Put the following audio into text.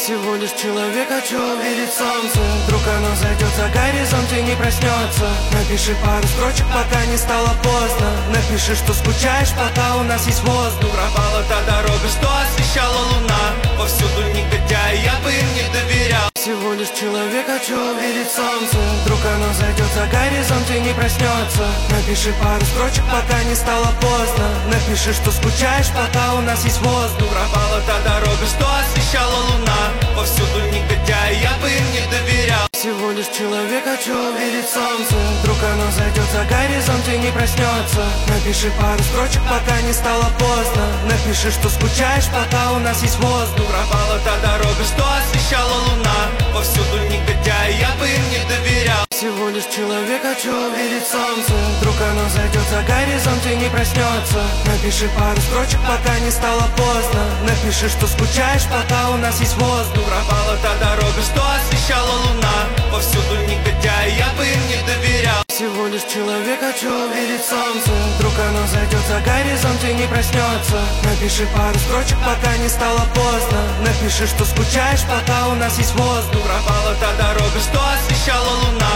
Всего лишь человек, хочу увидеть солнце. Вдруг оно зайдет за горизонт и не проснется. Напиши пару строчек, пока не стало поздно. Напиши, что скучаешь, пока у нас есть воздух. Пропала та дорога, что освещала луна. Повсюду негодяи, я бы им не доверял. Всего лишь человек, хочу увидеть солнце. Вдруг оно зайдет за горизонт и не проснется. Напиши пару строчек, пока не стало поздно. Напиши, что скучаешь, пока у нас есть воздух. Пропала та дорога, что освещала луна. Повсюду негодяи, я бы им не доверял. Всего лишь человек, хочу увидеть солнце. Вдруг оно зайдет за горизонт и не проснется. Напиши пару строчек, пока не стало поздно. Напиши, что скучаешь, пока у нас есть воздух. Пропала та дорога, что освещала луна. Повсюду негодяи, я бы им не доверял. Всего лишь человек, хочу увидеть солнце. Вдруг оно зайдет за горизонт и не проснется. Напиши пару строчек, пока не стало поздно. Напиши, что скучаешь, пока у нас есть воздух. Пропала та дорога, что освещала луна. Повсюду негодяи, я бы им не доверял. Всего лишь человек, хочу увидеть солнце. Вдруг оно зайдет за горизонт и не проснется. Напиши пару строчек, пока не стало поздно. Напиши, что скучаешь, пока у нас есть воздух. Пропала та дорога, что освещала луна.